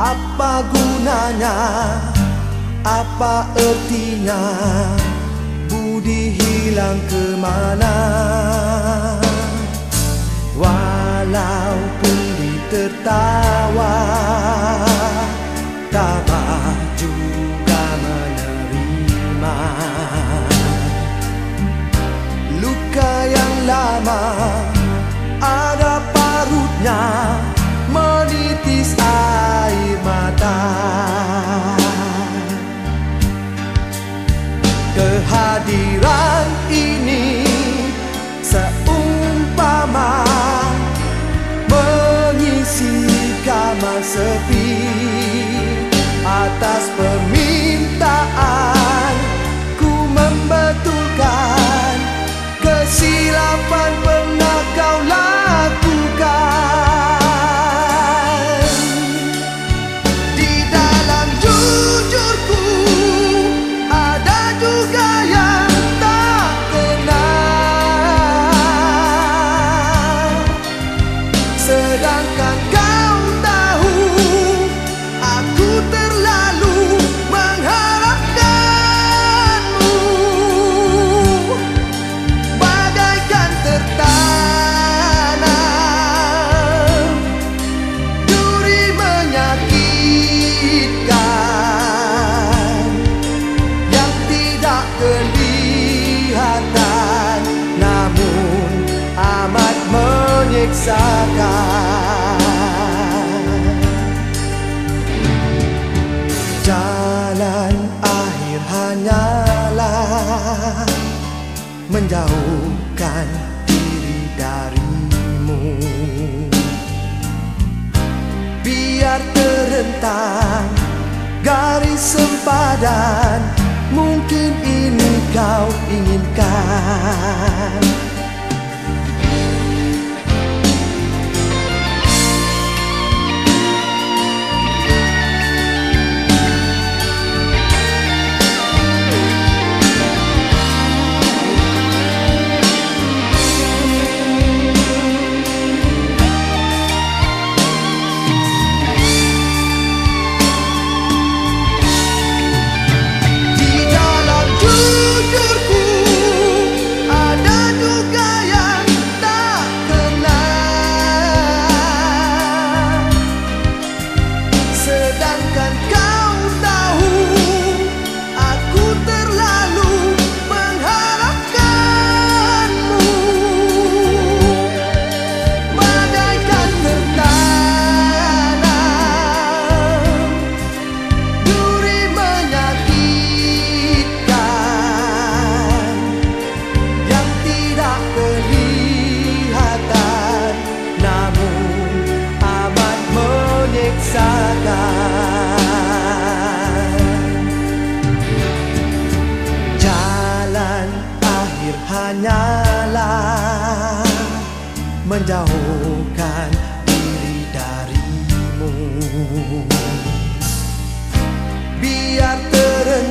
Apa gunanya, apa ertinya budi hilang kemana? Walaupun ditertawa, tabah juga menerima. Luka yang lama ada parutnya, menitis air mata. Kehadiran ini seumpama mengisi kamar sepi. Atas permintaan ku membetulkan kesilapan pernah kau lakukan. Di dalam jujurku ada juga yang tak kenal, sedangkan kau tahu aku terlalu mengharapkanmu. Bagaikan tertanam duri menyakitkan yang tidak kelihatan, namun amat menyiksakan. Jalan akhir hanyalah menjauhkan diri darimu. Biar terentang garis sempadan, mungkin ini kau inginkan. Jalan akhir hanyalah menjauhkan diri darimu. Biar terentang